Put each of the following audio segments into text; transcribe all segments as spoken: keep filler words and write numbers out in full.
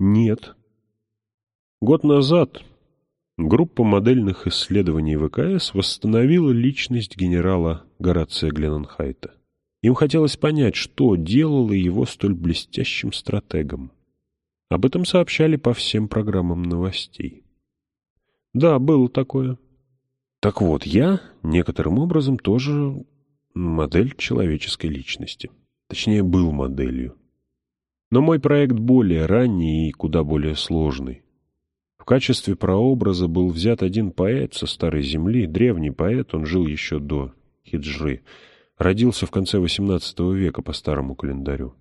Нет. Год назад группа модельных исследований ВКС восстановила личность генерала Горация Гленненхайта. Им хотелось понять, что делало его столь блестящим стратегом. Об этом сообщали по всем программам новостей. Да, было такое. Так вот, я некоторым образом тоже модель человеческой личности. Точнее, был моделью. Но мой проект более ранний и куда более сложный. В качестве прообраза был взят один поэт со Старой Земли, древний поэт, он жил еще до хиджры, родился в конце восемнадцатого века по старому календарю.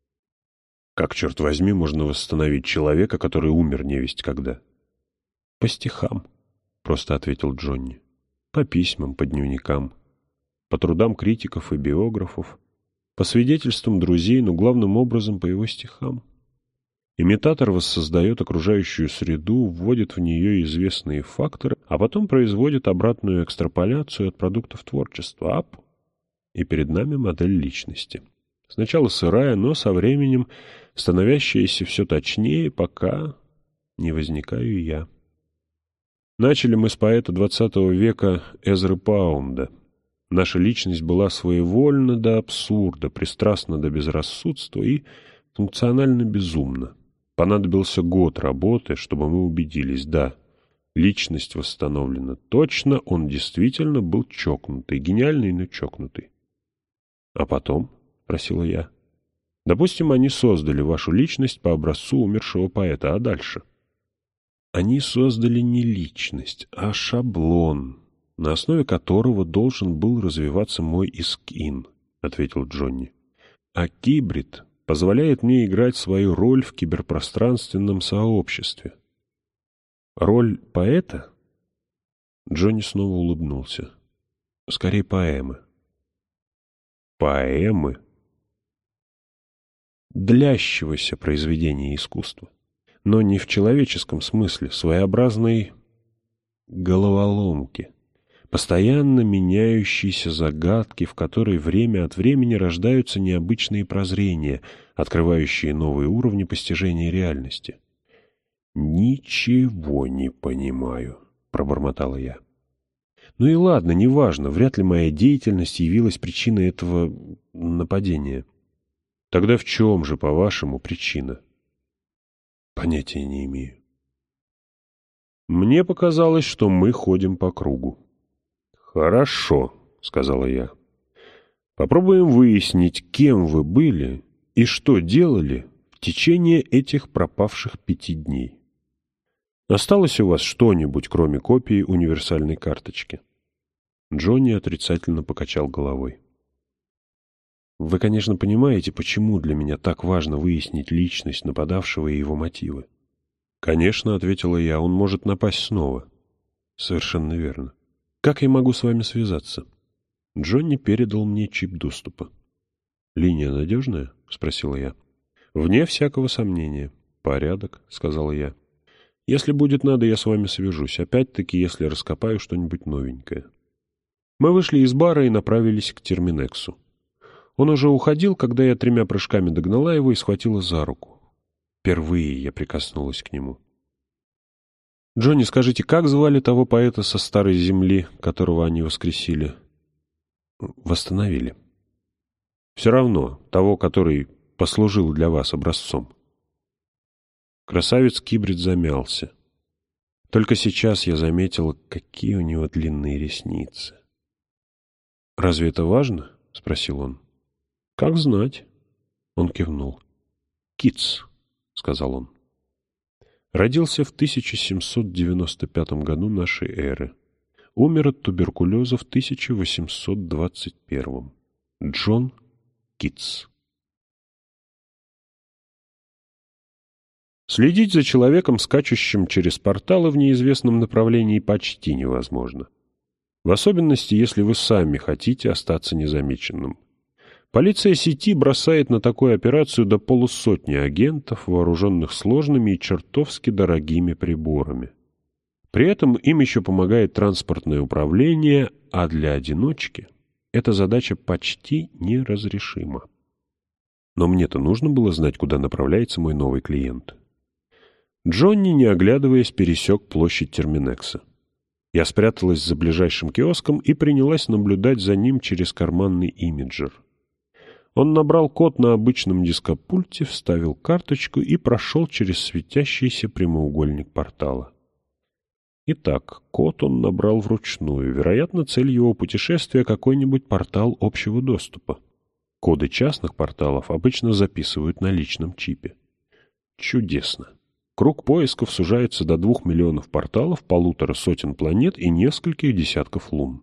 Как, черт возьми, можно восстановить человека, который умер невесть когда? — По стихам, — просто ответил Джонни. — По письмам, по дневникам, по трудам критиков и биографов, по свидетельствам друзей, но главным образом по его стихам. Имитатор воссоздает окружающую среду, вводит в нее известные факторы, а потом производит обратную экстраполяцию от продуктов творчества. Ап! И перед нами модель личности. Сначала сырая, но со временем становящаяся все точнее, пока не возникаю я. Начали мы с поэта двадцатого века Эзры Паунда. Наша личность была своевольна до абсурда, пристрастна до безрассудства и функционально безумна. Понадобился год работы, чтобы мы убедились, да, личность восстановлена точно, он действительно был чокнутый, гениальный, но чокнутый. — А потом? — спросила я. — Допустим, они создали вашу личность по образцу умершего поэта, а дальше? — Они создали не личность, а шаблон, на основе которого должен был развиваться мой искин, — ответил Джонни. — А гибрид позволяет мне играть свою роль в киберпространственном сообществе. Роль поэта? Джонни снова улыбнулся. Скорее, поэмы. Поэмы? Длящегося произведения искусства. Но не в человеческом смысле, своеобразной головоломки. Постоянно меняющиеся загадки, в которой время от времени рождаются необычные прозрения, открывающие новые уровни постижения реальности. «Ничего не понимаю», — пробормотала я. «Ну и ладно, неважно, вряд ли моя деятельность явилась причиной этого нападения. Тогда в чем же, по-вашему, причина?» «Понятия не имею». Мне показалось, что мы ходим по кругу. «Хорошо», — сказала я. «Попробуем выяснить, кем вы были и что делали в течение этих пропавших пяти дней. Осталось у вас что-нибудь, кроме копии универсальной карточки?» Джонни отрицательно покачал головой. «Вы, конечно, понимаете, почему для меня так важно выяснить личность нападавшего и его мотивы?» «Конечно», — ответила я, — «он может напасть снова». «Совершенно верно. Как я могу с вами связаться?» Джонни передал мне чип доступа. «Линия надежная?» — спросила я. «Вне всякого сомнения. Порядок», — сказала я. «Если будет надо, я с вами свяжусь. Опять-таки, если раскопаю что-нибудь новенькое». Мы вышли из бара и направились к Терминексу. Он уже уходил, когда я тремя прыжками догнала его и схватила за руку. Впервые я прикоснулась к нему. «Джонни, скажите, как звали того поэта со Старой Земли, которого они воскресили?» «Восстановили». «Все равно, того, который послужил для вас образцом». Красавец-кибрид замялся. Только сейчас я заметила, какие у него длинные ресницы. «Разве это важно?» — спросил он. «Как знать?» Он кивнул. «Китс», — сказал он. Родился в тысяча семьсот девяносто пятом году нашей эры. Умер от туберкулеза в тысяча восемьсот двадцать первом. Джон Китс. Следить за человеком, скачущим через порталы в неизвестном направлении, почти невозможно. В особенности, если вы сами хотите остаться незамеченным. Полиция сети бросает на такую операцию до полусотни агентов, вооруженных сложными и чертовски дорогими приборами. При этом им еще помогает транспортное управление, а для одиночки эта задача почти неразрешима. Но мне-то нужно было знать, куда направляется мой новый клиент. Джонни, не оглядываясь, пересек площадь Терминекса. Я спряталась за ближайшим киоском и принялась наблюдать за ним через карманный имиджер. Он набрал код на обычном дископульте, вставил карточку и прошел через светящийся прямоугольник портала. Итак, код он набрал вручную. Вероятно, цель его путешествия — какой-нибудь портал общего доступа. Коды частных порталов обычно записывают на личном чипе. Чудесно. Круг поисков сужается до двух миллионов порталов, полутора сотен планет и нескольких десятков лун.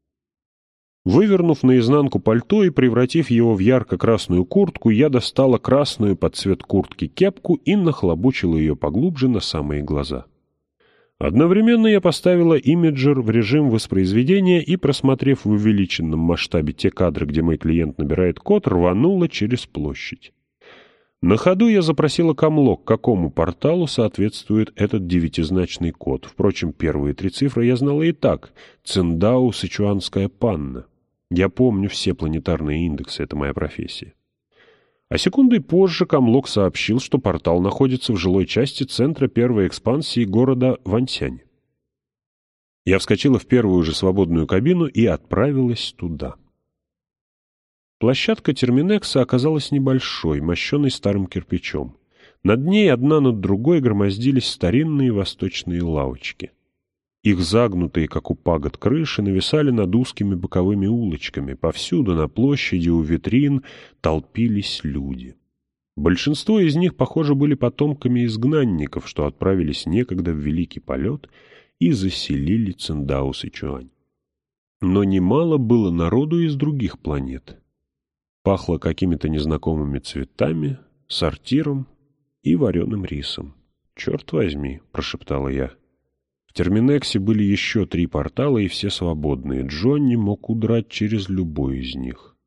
Вывернув наизнанку пальто и превратив его в ярко-красную куртку, я достала красную под цвет куртки кепку и нахлобучила ее поглубже на самые глаза. Одновременно я поставила имиджер в режим воспроизведения и, просмотрев в увеличенном масштабе те кадры, где мой клиент набирает код, рванула через площадь. На ходу я запросила камлок, к какому порталу соответствует этот девятизначный код. Впрочем, первые три цифры я знала и так. Циндао Сычуанская панна. Я помню все планетарные индексы, это моя профессия. А секундой позже камлок сообщил, что портал находится в жилой части центра первой экспансии города Ваньсянь. Я вскочила в первую же свободную кабину и отправилась туда. Площадка Терминекса оказалась небольшой, мощенной старым кирпичом. Над ней одна над другой громоздились старинные восточные лавочки. Их загнутые, как у пагод, крыши нависали над узкими боковыми улочками. Повсюду на площади у витрин толпились люди. Большинство из них, похоже, были потомками изгнанников, что отправились некогда в великий полет и заселили Циндао Сычуань. Но немало было народу из других планет. Пахло какими-то незнакомыми цветами, сортиром и вареным рисом. «Черт возьми», — прошептала я. В Терминексе были еще три портала, и все свободные. Джонни мог удрать через любой из них.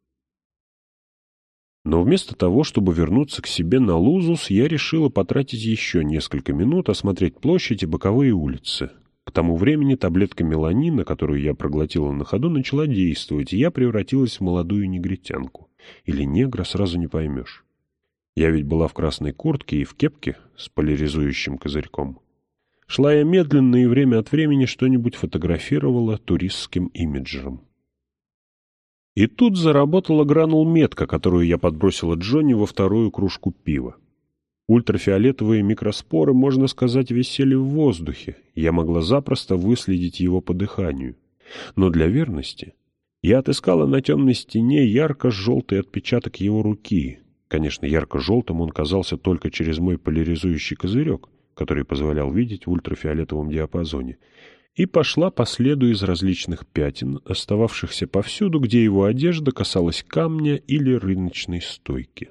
Но вместо того, чтобы вернуться к себе на Лузус, я решила потратить еще несколько минут, осмотреть площадь и боковые улицы. К тому времени таблетка меланина, которую я проглотила на ходу, начала действовать, и я превратилась в молодую негритянку. Или негра, сразу не поймешь. Я ведь была в красной куртке и в кепке с поляризующим козырьком. Шла я медленно и время от времени что-нибудь фотографировала туристским имиджером. И тут заработала гранул-метка, которую я подбросила Джонни во вторую кружку пива. Ультрафиолетовые микроспоры, можно сказать, висели в воздухе. Я могла запросто выследить его по дыханию. Но для верности я отыскала на темной стене ярко-желтый отпечаток его руки. Конечно, ярко-желтым он казался только через мой поляризующий козырек, который позволял видеть в ультрафиолетовом диапазоне, и пошла по следу из различных пятен, остававшихся повсюду, где его одежда касалась камня или рыночной стойки.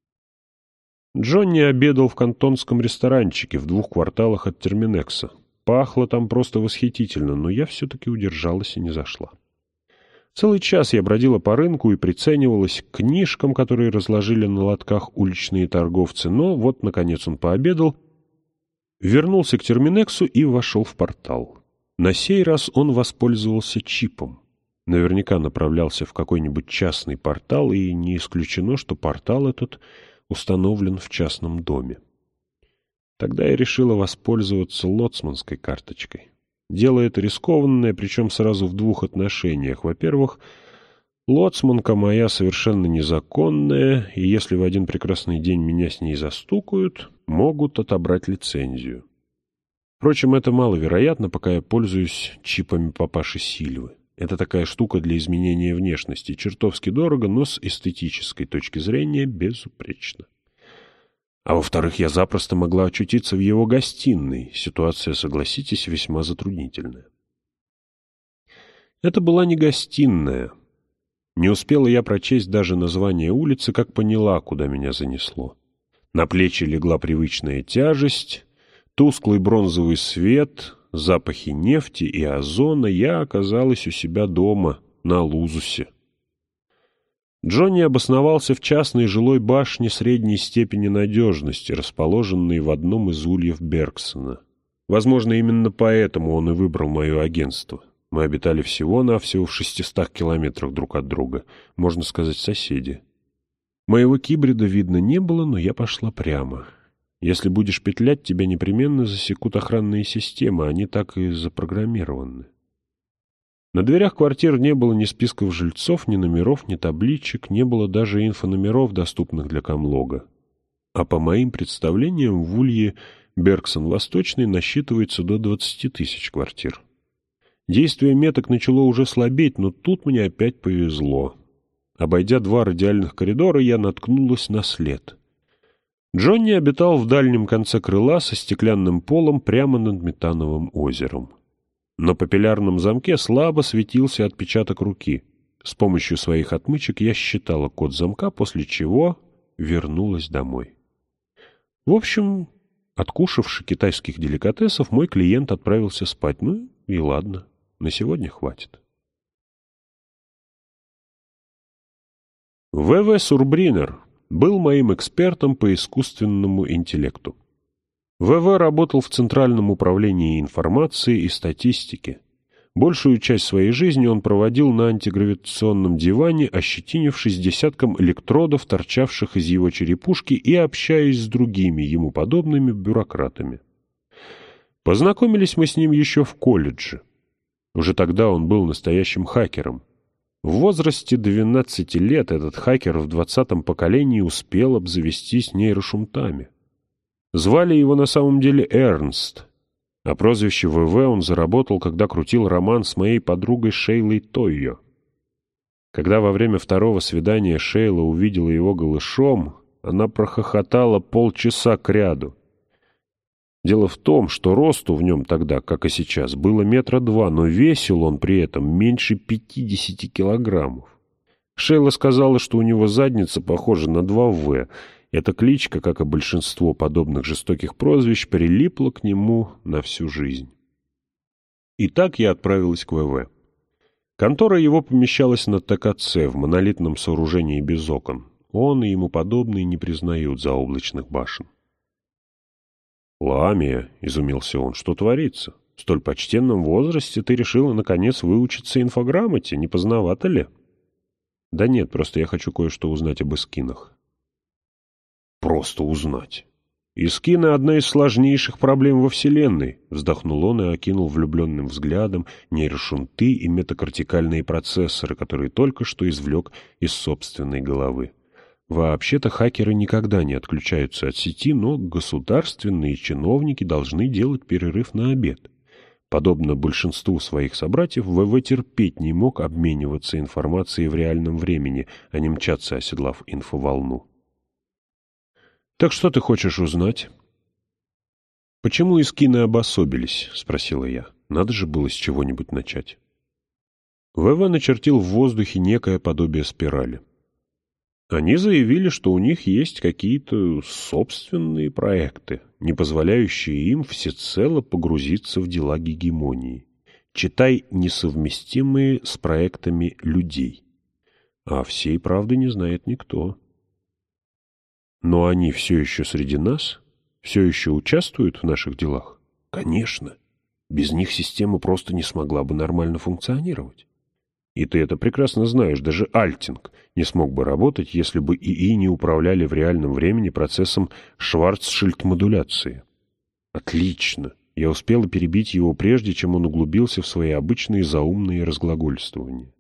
Джонни обедал в кантонском ресторанчике в двух кварталах от Терминекса. Пахло там просто восхитительно, но я все-таки удержалась и не зашла. Целый час я бродила по рынку и приценивалась к книжкам, которые разложили на лотках уличные торговцы, но вот, наконец, он пообедал, вернулся к Терминексу и вошел в портал. На сей раз он воспользовался чипом. Наверняка направлялся в какой-нибудь частный портал, и не исключено, что портал этот установлен в частном доме. Тогда я решила воспользоваться лоцманской карточкой. Дело это рискованное, причем сразу в двух отношениях. Во-первых, лоцманка моя совершенно незаконная, и если в один прекрасный день меня с ней застукают, могут отобрать лицензию. Впрочем, это маловероятно, пока я пользуюсь чипами папаши Сильвы. Это такая штука для изменения внешности. Чертовски дорого, но с эстетической точки зрения безупречно. А во-вторых, я запросто могла очутиться в его гостиной. Ситуация, согласитесь, весьма затруднительная. Это была не гостиная. Не успела я прочесть даже название улицы, как поняла, куда меня занесло. На плечи легла привычная тяжесть, тусклый бронзовый свет, запахи нефти и озона. Я оказалась у себя дома, на Лузусе. Джонни обосновался в частной жилой башне средней степени надежности, расположенной в одном из ульев Бергсона. Возможно, именно поэтому он и выбрал мое агентство. Мы обитали всего-навсего в шестистах километрах друг от друга, можно сказать, соседи. Моего кибрида видно не было, но я пошла прямо. Если будешь петлять, тебя непременно засекут охранные системы, они так и запрограммированы. На дверях квартир не было ни списков жильцов, ни номеров, ни табличек, не было даже инфономеров, доступных для комлога. А по моим представлениям, в Улье Бергсон-Восточный насчитывается до двадцати тысяч квартир. Действие меток начало уже слабеть, но тут мне опять повезло. Обойдя два радиальных коридора, я наткнулась на след. Джонни обитал в дальнем конце крыла со стеклянным полом прямо над Метановым озером. На папиллярном замке слабо светился отпечаток руки. С помощью своих отмычек я считала код замка, после чего вернулась домой. В общем, откушавши китайских деликатесов, мой клиент отправился спать. Ну и ладно, на сегодня хватит. вэ вэ Сурбринер был моим экспертом по искусственному интеллекту. вэ вэ работал в Центральном управлении информации и статистики. Большую часть своей жизни он проводил на антигравитационном диване, ощетинившись десятком электродов, торчавших из его черепушки, и общаясь с другими ему подобными бюрократами. Познакомились мы с ним еще в колледже. Уже тогда он был настоящим хакером. В возрасте двенадцати лет этот хакер в двадцатом поколении успел обзавестись нейрошунтами. Звали его на самом деле Эрнст, а прозвище вэ вэ он заработал, когда крутил роман с моей подругой Шейлой Тойо. Когда во время второго свидания Шейла увидела его голышом, она прохохотала полчаса кряду. Дело в том, что росту в нем тогда, как и сейчас, было метра два, но весил он при этом меньше пятидесяти килограммов. Шейла сказала, что у него задница похожа на два вэ. Эта кличка, как и большинство подобных жестоких прозвищ, прилипла к нему на всю жизнь. И так я отправилась к вэ вэ. Контора его помещалась на тэ ка цэ, в монолитном сооружении без окон. Он и ему подобные не признают заоблачных башен. «Ламия», — изумился он, — «что творится? В столь почтенном возрасте ты решила, наконец, выучиться инфограмоте, не поздновато ли?» «Да нет, просто я хочу кое-что узнать об эскинах». «Просто узнать. Эскины — одна из сложнейших проблем во Вселенной», — вздохнул он и окинул влюбленным взглядом нейрошунты и метакортикальные процессоры, которые только что извлек из собственной головы. Вообще-то хакеры никогда не отключаются от сети, но государственные чиновники должны делать перерыв на обед. Подобно большинству своих собратьев, вэ вэ терпеть не мог обмениваться информацией в реальном времени, а не мчаться, оседлав инфоволну. «Так что ты хочешь узнать?» «Почему эскины обособились?» — спросила я. «Надо же было с чего-нибудь начать». вэ вэ начертил в воздухе некое подобие спирали. Они заявили, что у них есть какие-то собственные проекты, не позволяющие им всецело погрузиться в дела гегемонии. Читай, несовместимые с проектами людей. А всей правды не знает никто. Но они все еще среди нас? Все еще участвуют в наших делах? Конечно. Без них система просто не смогла бы нормально функционировать. И ты это прекрасно знаешь, даже Альтинг не смог бы работать, если бы ИИ не управляли в реальном времени процессом Шварцшильд-модуляции. Отлично. Я успела перебить его прежде, чем он углубился в свои обычные заумные разглагольствования.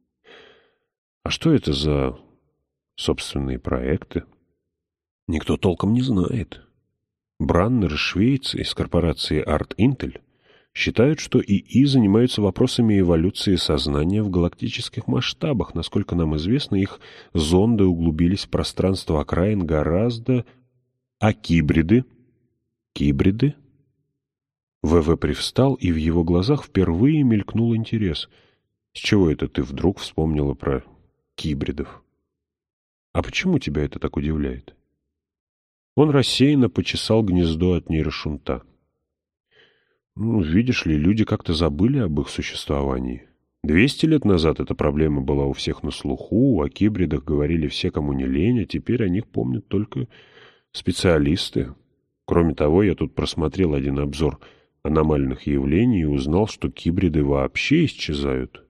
А что это за собственные проекты? Никто толком не знает. Браннер из Швейца из корпорации Арт Интель считают, что ИИ занимаются вопросами эволюции сознания в галактических масштабах. Насколько нам известно, их зонды углубились в пространство окраин гораздо... А кибриды? Кибриды? вэ вэ привстал, и в его глазах впервые мелькнул интерес. С чего это ты вдруг вспомнила про кибридов? А почему тебя это так удивляет? Он рассеянно почесал гнездо от нейрошунта. Ну, видишь ли, люди как-то забыли об их существовании. Двести лет назад эта проблема была у всех на слуху, о кибридах говорили все, кому не лень, а теперь о них помнят только специалисты. Кроме того, я тут просмотрел один обзор аномальных явлений и узнал, что кибриды вообще исчезают.